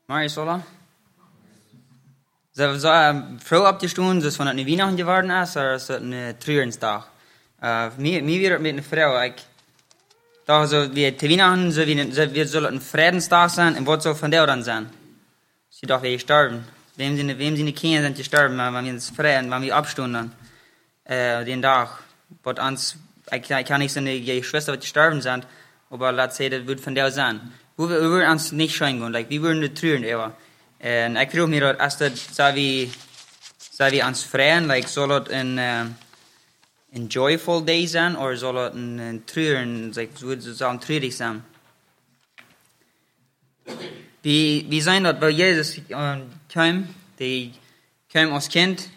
Marisola. Så früh abgestunden, so von einer Weihnachten geworden ist, oder so ein Trürenstag. Mir wird mit einer Frau, da so wie die Weihnachten, so wir sollen ein Friedenstag sein, und was soll von der dann sein? Sie doch wir sterben. Wem sie Kinder sind gestorben, wenn wir uns freuen, wenn wir abstunden, den Tag. But uns, ich kann nicht sagen, die Schwester wird gestorben sind, aber lass say, das wird von der sein. Wir würden uns nicht scheuen gehen, wir würden nicht trüren, aber. Und ich frage mich, als das, sei wie uns freuen, soll es ein joyful day sein, oder soll es ein trüren, sozusagen trürig sein? Wie sein das, weil Jesus kam, der kam als Kind,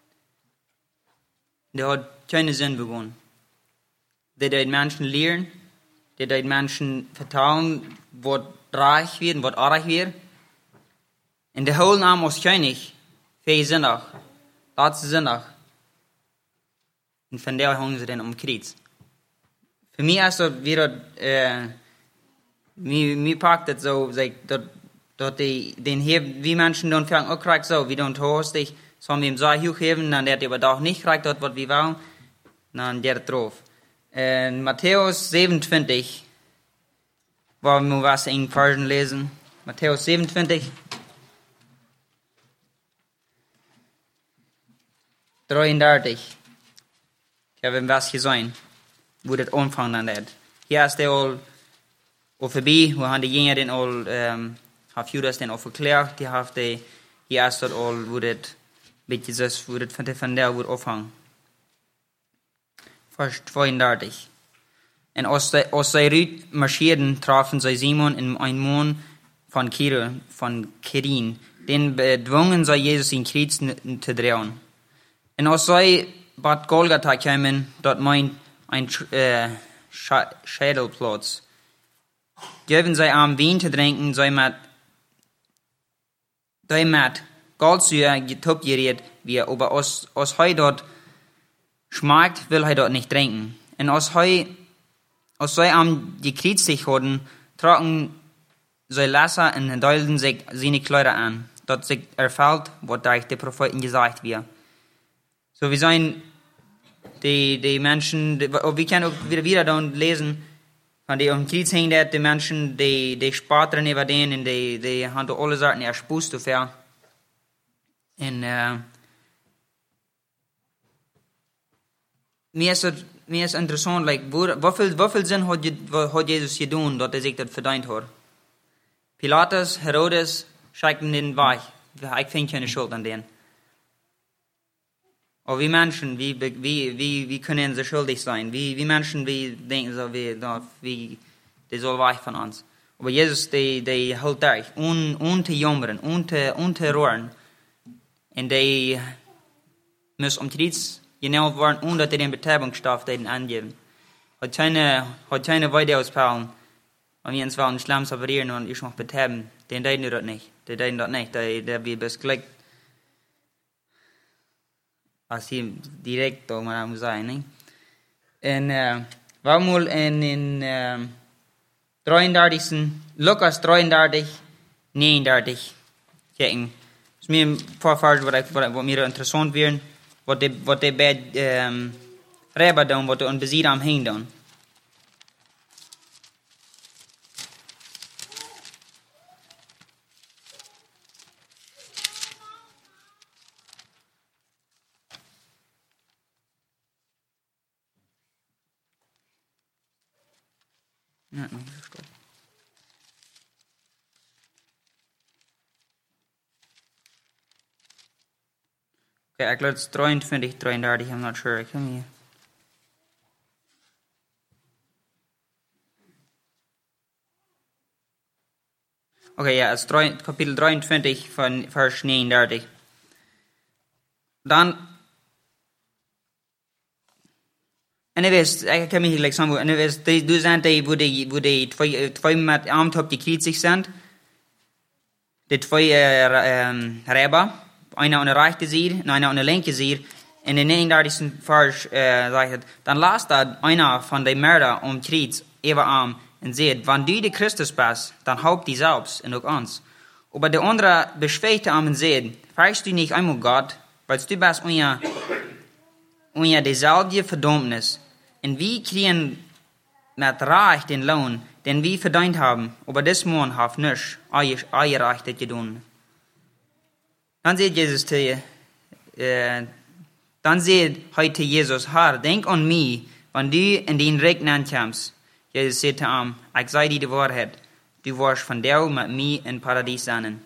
der hat keine Sinn begonnen. Der hat Menschen lehren, der hat Menschen vertrauen, was reich wird und was arg wird. Und der holen Arm als König, für Sonntag, letzte Sonntag. Und von der hängen sie dann Kreuz. Für mich ist das wieder, mir packt das so, dass den hier, wie Menschen dann fangen, auch kriegt so, wie dann hast dich, so haben wir ihm so hochheben, dann der hat aber doch nicht kriegt, dort, was wir wollen, dann der drauf. Matthäus 27, wollen wir was in Versen lesen. Matthäus 27. 33. Ich habe was gesehen, wo das Anfang dann hat. Hier ist der all vorbei, wo haben die Jünger den all, hat Judas den all verklärt, hier ist das all, wo das mit Jesus, wo das von der wird aufhängen. Vers 32. Und aus der Rüt marschierten, trafen sie Simon in einen Mann von Kirin, den bedwungen sie Jesus in Kreuz zu drehen. Und als sie Bad Golgatha kamen, dort meint ein Schädelplatz. Geben sie am Wein zu trinken, sie mit Goldsäure getupft gerät, aber als he dort schmeckt, will he dort nicht trinken. Und als sie am gekreuzigt wurden, trocken sie Lesser und deulten sich seine Kleider an, dort sich erfüllt, was durch die Propheten gesagt wird. So, wir sehen die Menschen, wir können auch wieder dann lesen, von die am Kreuz hängen, die Menschen, die sparen über den, und die haben alle Sachen erspust dafür. Und, mir ist interessant, wie viel Sinn hat Jesus getan, dass sich das verdient hat? Pilatus, Herodes, schickten den weg. Ich finde keine Schuld an denen. Aber wie Menschen, wie können sie schuldig sein? Wie Menschen, wie denken sie, die soll weg von uns. Aber Jesus, die hält durch, ohne jammern, ohne rühren. Und die müssen Kreuz genau werden, ohne dass die den Betäubungsstoff angeben. Hat keine Weide auspeilen, wenn wir uns wollen Schlemm separieren und ich noch betäuben. Den deuten das nicht. Die deuten das nicht. Der wird bis gleich, als hier direkt da mal sein, ne? Und wir mal in 33. Lukas 33, 39 checken. Das ist mir ein paar Verse, was mir interessant wären, was die bei Räber tun, was die an Besieger am Hängen tun. Ja, noch nicht verstanden. Okay, ich glaube, es ist 23, 33, I'm not sure. Come here. Okay, ja, es ist Kapitel 23 von Vers 39. Dann, en ik kan me gelijk sagen, du sind die, wo die zwei mit Arm top gekreuzigt sind, die zwei Räber, einer an der rechten Seite und einer an der linken Seite. In den 39. Vers sagt, dann las da einer von den Mörder Kreuz über Arm und sagt, wenn du der Christus bist, dann haupt die selbst und auch uns. Aber der andere beschwerte am und sagt, fragst du nicht einmal Gott, weil du bist unter dieselbe Verdammnis. Und wir kriegen mit Recht den Lohn, den wir verdient haben. Aber das Mann hat nicht euer Recht getan. Dann sagt Jesus zu ihr, dann sagt heute Jesus, Herr, denk an mich, wenn du in den Reich kommst. Jesus sagt zu ihm, ich sage dir die Wahrheit, du wirst von dir mit mir in Paradies sein.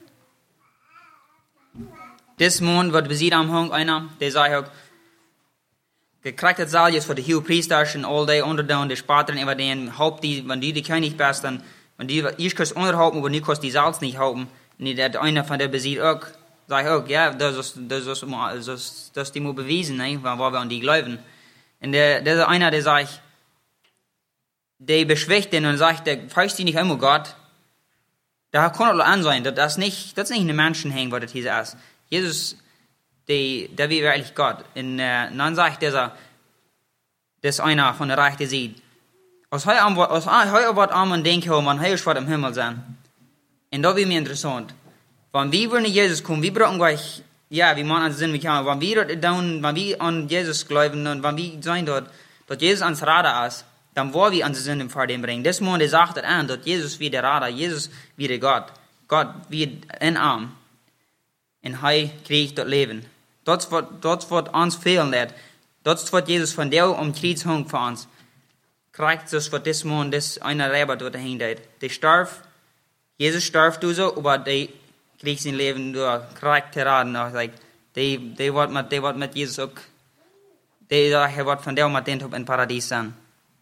Das Mann wird besiegt am Hang, einer, der sagt auch, gekriegt hat Saljes für die Hohepriester und all die Unterdauen, die Spaten über den Haupt, wenn du die König bist, dann, wenn du, ich kannst unterhalten, aber du kannst die Salz nicht halten. Und der einer von der besiegt auch, sag ich auch, ja, das ist die mal bewiesen, ne, weil wir an die glauben. Und der einer, der sagt, der beschwächt den und sagt, der fragst dich nicht einmal Gott. Da kann es an sein, das ist nicht eine Menschenhängen, was das hier ist. Jesus, der wie wirklich Gott. Und dann sagt der, das ist einer von der Reich, der sieht. Aus heute wird man denken, man hier wird im Himmel sein. Und da wird mir interessant. Wenn wir wollen Jesus kommen, wir brauchen gleich, ja, wie man an den Sinn bekommen, wenn wir an Jesus glauben und wenn wir sein dort, dass Jesus ans Radar ist, dann wollen wir an den Sinn vor dem bringen. Das Mann, der sagt das an, dass Jesus wie der Radar, Jesus wie der Gott wie ein Arm. Und er kriegt das Leben. Das wird uns fehlen. Das wird Jesus von der Kreuz hängen für uns. Kriegt das wird das Mann, das einer Räber dort hängt. Der starb, Jesus starb du so, aber der kriegt sein Leben durch Charakter. Der wird mit Jesus auch, der wird von der mit den in Paradies sein.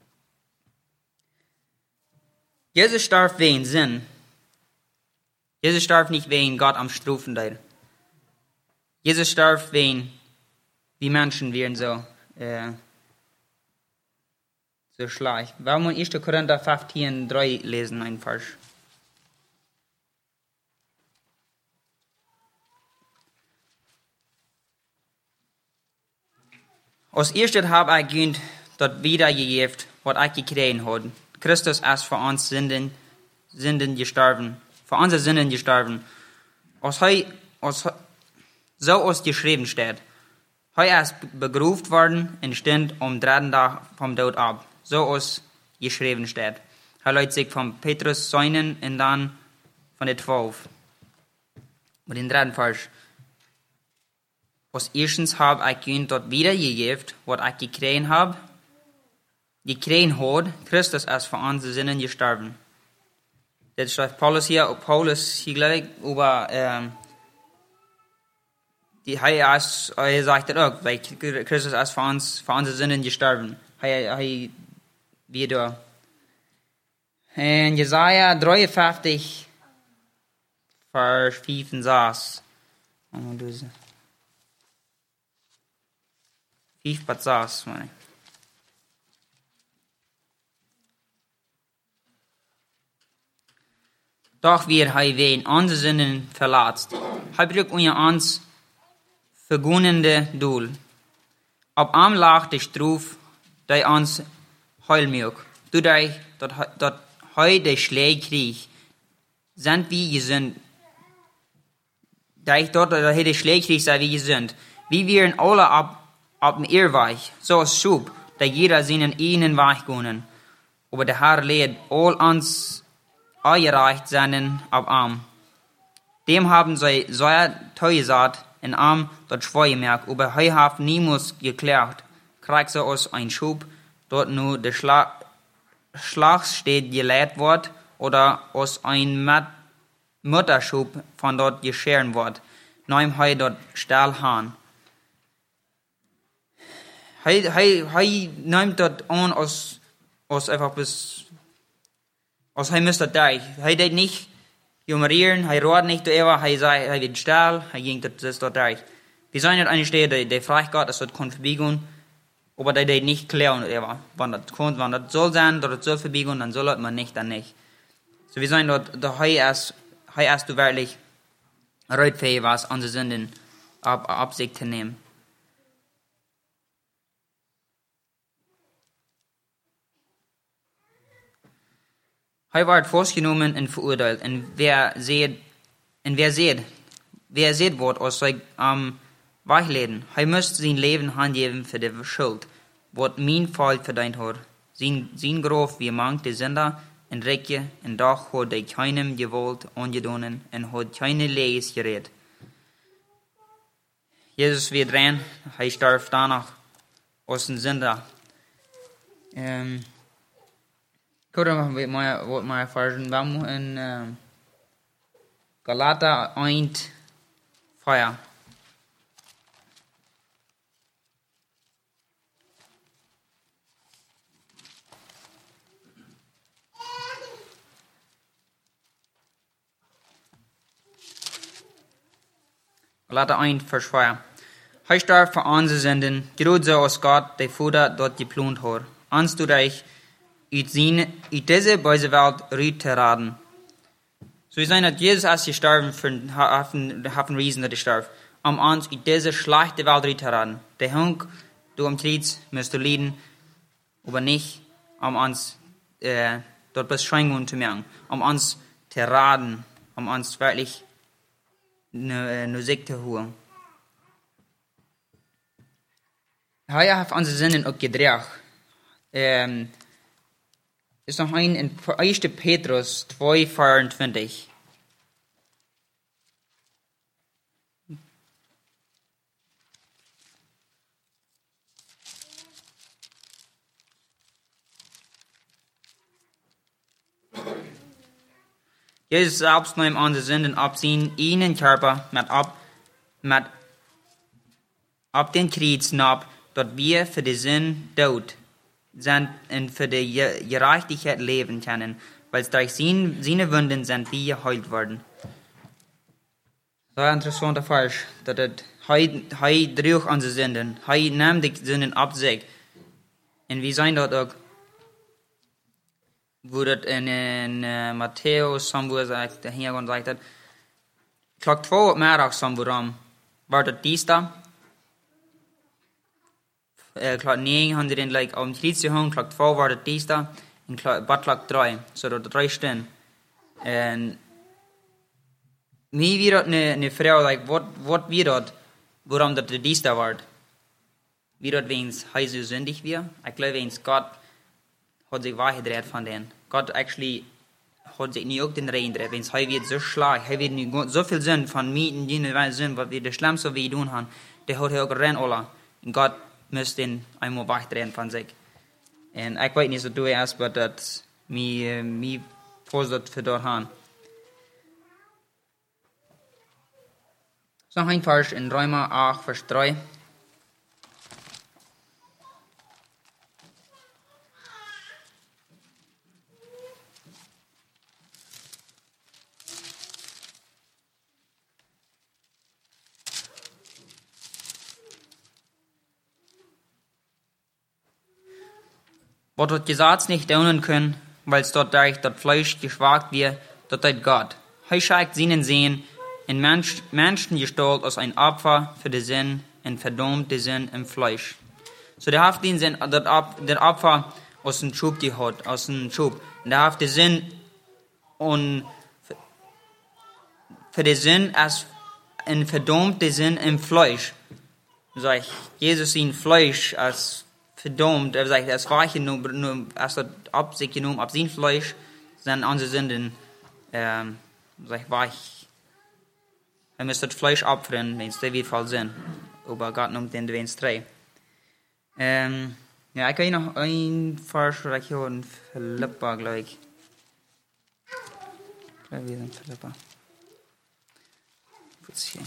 Jesus starb wegen Sinn. Jesus starb nicht wegen Gott am Strufen. Jesus starb wegen, wie Menschen werden so schlecht. Warum muss 1. Korinther 15, 3 lesen, ein Vers? Aus erstes habe ich gehend dort wiedergegeben, was ich gekriegt habe. Christus ist für uns Sünden gestorben. Für unsere Sünden gestorben. So aus geschrieben steht. Er ist begruft worden und stand am 3. Tag vom Tod ab. So aus geschrieben steht. Er lädt sich von Petrus Säunen und dann von den 12. Mit den 3. Vers. Aus erstens habe ich ihnen dort wiedergegeben, was ich gekriegt habe. Gekriegt hat, Christus ist für unsere Sünden gestorben. Das schreibt Paulus hier gleich über, er sagt das auch, weil Christus ist für unsere Sünden gestorben. Wieder. In Jesaja 53, Vers 5 und 6. 5 bis 6, meine ich. Doch wir haben unsere Sünden verlatzt. Hebrig unter uns vergunnende Doel. Ob am lag der Struf, der uns heulmilk. Dadurch, dass heute der Schläge krieg, sind wir gesund. Dadurch, dass heute der Schläge krieg, sind wir gesund. Wir wären alle ab dem Irrweg, so als Schub, da jeder seinen eigenen Weg gehen. Aber der Herr lädt all uns eingereicht seinen ab Arm. Dem haben sie so teuersat in Arm dort schweigemerkt, aber er hat niemals geklärt. Kriegt so aus ein Schub, dort nur der Schlag steht gelehrt wird, oder aus ein Mutterschub von dort gescheren wird. Neum hei dort Stahlhahn. Hei nimmt dort an aus einfach bis aus hei müsste deich. Hei det nicht jumerieren, hei rohrt nicht ever, hei sei, hei wird Stahl, hei ging das dort deich. Wir sollen nicht eine Stelle, der fragt Gott, das dort kann verbiegen, aber der nicht klären ever. Wann das soll sein, dort soll verbiegen, dann soll man nicht, dann nicht. So wir sollen dort, hei erst du wirklich reutfähig was, unsere Sünden ab sich zu nehmen. Er wird festgenommen und verurteilt. Und wer sieht En wer seht wordt als zij wegleden. Hij moest zijn leven handgeven voor de schuld, wat mijn volk verdiend had. Zijn grof wie mangt de zender en rekje en doch had hij keinem gewalt aangedonen en had keine lees gered. Jezus weer dran, hij starf danach als een zender. Ik nog wat mijn versen waren in Galater 1, 4. Galater 1, vers 4. Hij starb voor onze zenden, groot zo als God, de Vader, dat geplant had. Ons doet euch uit deze böse Welt ruht te raden. So wir sehen, dass Jesus als gestorben hat einen Riesen, dass er starb, uns uit deze schlechte Welt ruht te raden. Der Hunk, du am Kreuz, musst du leiden, aber nicht, uns dort Beschränkungen zu merken, uns zu raden, uns wirklich eine Sieg zu holen. Hij heeft onze zinnen ook gedreigd. Is nog een in 1. Petrus 2, 24. Jezus selbst nahm onze zinden op zijn ene Körper met op den Kreuz nab, dat wir für die Sinn dood sind und für die Gerechtigkeit leben können, weil durch seine Wunden sind wir geheilt worden. Sehr interessanter Vers, dass er durch unsere Sünden, er nimmt die Sünden ab sich. Und wir sehen dort auch, wo das in Matthäus, Sambu sagt, der Hintergrund sagt, Klock 2 Mittag, Sambu Ram, war das Dienstag. Klock 9 haben sie den like, auf dem Kreuz gehangen, Klock 2 war das Dienstag, und Klock 3, so dort 3 Stunden. Und mir wird eine Frau, like, was wird dort, warum das der Dienstag war? Wie dort, wenn es so sündig wird? Ich glaube, wenn es Gott hat sich weggedreht von denen. Gott actually hat sich nie auch den Regen gedreht. Wenn es wird so schlag, wird nicht so viel Sinn von mir in jene Weise Sinn, was wir das Schlimmste wie tun haben, der hat auch rein alle. Und Gott müsste ihn einmal wegdrehen von sich. Und ich weiß nicht, so du erst, aber das mir vorsichtig für dort haben. So noch ein Vers in Römer 8, Vers 3. Was das Gesetz nicht tun können, weil es dort durch das Fleisch geschwagt wird, dort hat Gott. Er schickt seinen Sinn in Menschengestalt als ein Opfer für den Sinn und verdammt den Sinn im Fleisch. So der hat den Sinn, der Opfer aus dem Schub gehabt, aus dem Schub. Und der hat den Sinn und für den Sinn als ein verdammter Sinn im Fleisch. Sag ich, Jesus sein Fleisch als verdammt, er sagt, es war nur, als er ab sich genommen, ab sein Fleisch, sind unsere Sünden, sag ich, weich. Er müsste das Fleisch opfern, wenn es der wie Fall sind. Aber Gott nimmt den, wenn es drei. Ja, ich kann noch ein Vers, oder hier in Philippa, glaube ich. Ich glaube, wir sind Philippa. Kurz hier.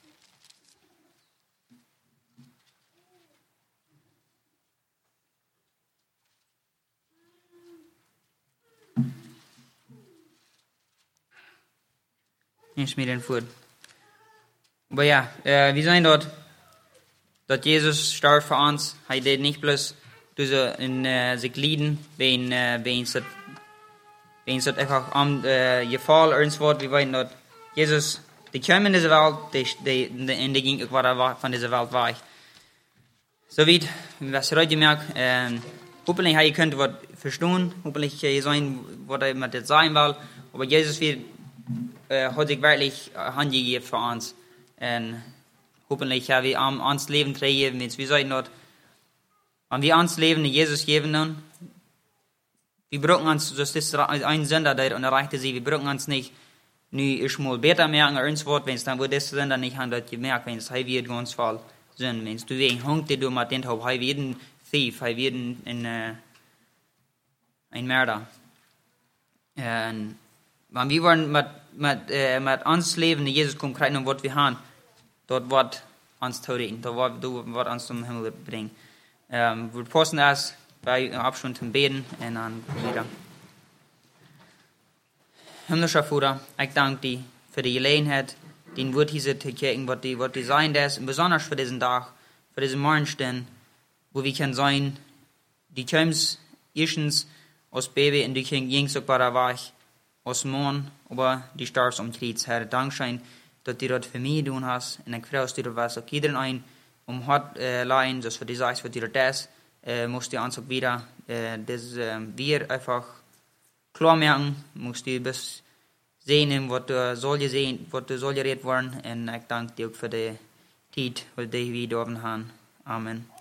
Ich mir den vor. Aber ja, wir sehen dort, dass Jesus starb für uns. Er did nicht bloß in sich lieben, wenn es einfach Gefall irgendwas, wir wollen dort, Jesus, die kam in diese Welt, die ging auch von dieser Welt weg. So wie, was heute gemerkt, hoffentlich ihr könnt was verstehen, hoffentlich sein, was er mit das sein will, aber Jesus wird hat sich wirklich Hand gegeben für uns. Und hoffentlich haben wir uns Leben trägen, wenn wir sagen dort, wenn wir uns Leben in Jesus geben dann, wir brauchen uns, das ist ein Sünder, der erreichte sie, wir brauchen uns nicht, nu ist mal besser merken, als Wort, wenn es dann, wo das Sünder nicht haben, das gemerkt, wenn es, wird ganz voll sind, wenn es du wegen Hund, du mit den Haupt, wird ein Thief, wird ein Mörder. Und wenn wir wollen mit uns Leben in Jesus kommen, kriegen, was wir haben, dort wird uns zu reden, dort wird uns zum Himmel bringen. Wir posten das bei Abschluss zum Beten und dann wieder. Himmlischer Vater, ich danke dir für die Gelegenheit, den Wort hier zu kriegen, was die sein ist, und besonders für diesen Tag, für diesen Morgenstern, wo wir können sein, die kommst erstens aus Baby und die können jüngst bei der Weich, aus Morgen, aber die Stars um Kreuz. Herr, Dankeschön, dass du das für mich tun hast, und ich freue mich, dass du was auf jeden ein, Hart leihen, dass für die sagst, was du das, musst du uns auch wieder, das wir einfach klar merken, musst du bis sehen, was du soll geredet worden, und ich danke dir für die Zeit, die wir dürfen haben. Amen.